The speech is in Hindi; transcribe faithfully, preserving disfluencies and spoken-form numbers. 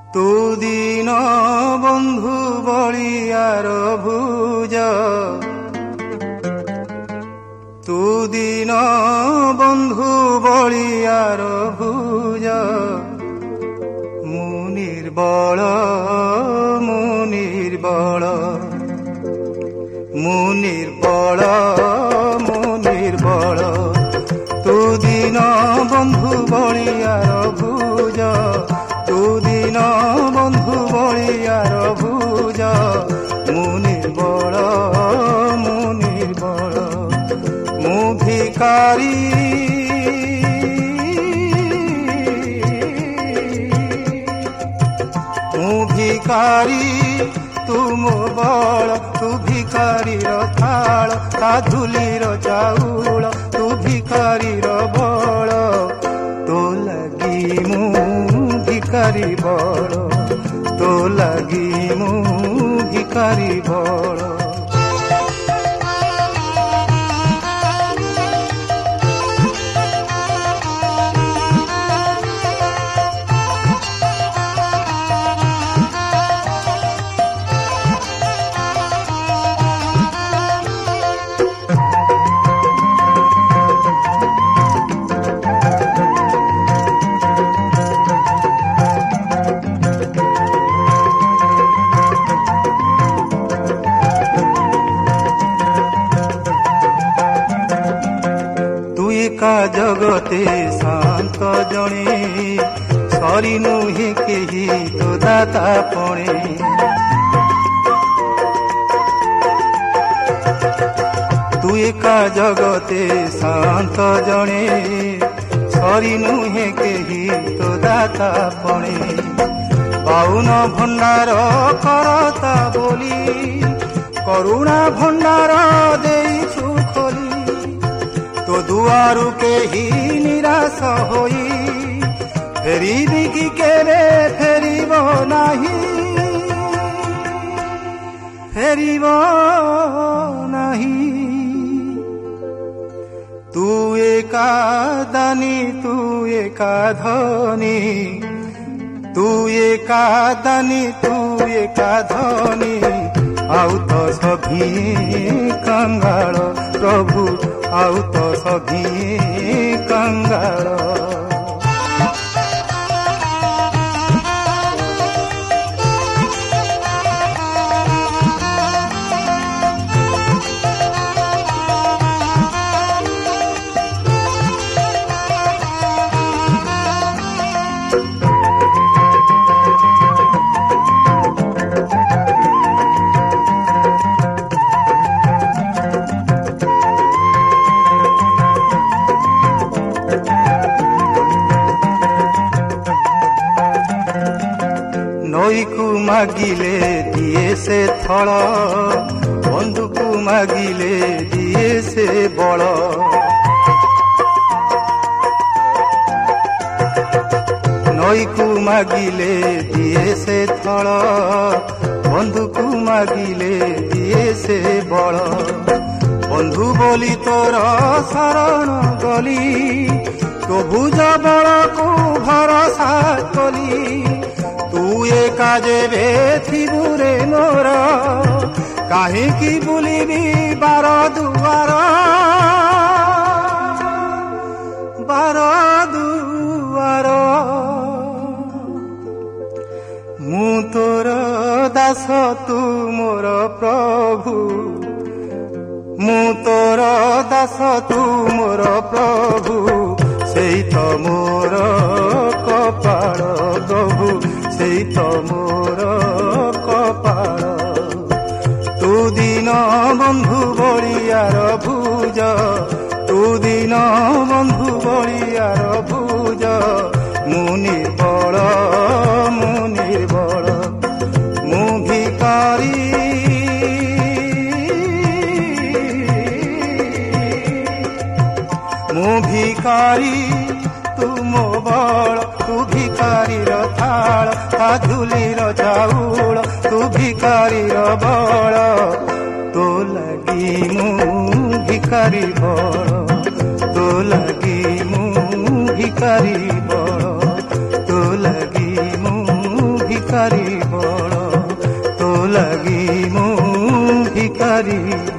तू दीन बंधु बलियार भुज तू दीन बंधु बलियार भुज मु निर्बल मु निर्बल मु निर्बल मु निर्बल तू दीन बंधु बलियार भुज तू दीन बंधु बलियार भुज मु निर्बल मु निर्बल मु भिखारी मु भिखारी तू मो बल तू भिखारी थाल ता धूलीर चाउल तू भिखारी बल तो लगी मु भिखारी बल तो लगी मु भिखारी बल का जगते शांत जणे सरी नुहे केही तो दाता पणे तू एका जगते शांत जणे सरी नुहे केही तो दाता पणे बाउन भंडार करता बोली करुणा भंडार देइछु खोली तो दुआरु के ही निराश होई फेरी कि केरे फेरिब नाही फेरिब नाही तू एका दानी तू एका धनी तू एका दानी तू एका धनी आउ तो सभी कंगाल प्रभु आउ तो सभी कंगाल नई को मागिले दिए से थल बंधु को मागिले दिए से बल नई को मागिले दिए से थल बंधु को मागिले दिए से बल बंधु बोली तोर शरण गली तो भुज बल को भरोसा कली तू एका जेबे थिबुरे मोर काहींकि बुलिबी बार दुआर बार दुआर मु तोर दास तू मोर प्रभु मु तोर दास तू मोर प्रभु सेई तो मोर कपाळ प्रभु सेई तो मोर कपाळ तू दीन बंधु बलियार भुज तू दीन बंधु बलियार भुज मु निर्बल मु निर्बल मु भिखारी मु भिखारी तू मो बल तू भिखारी थाल ता धूलीर चाउल तू भिखारी बल तो लगी मु भिखारी बल तो लगी मु भिखारी बल तो लगी मु ଲାଗି ମୁଁ ଭିକାରୀ।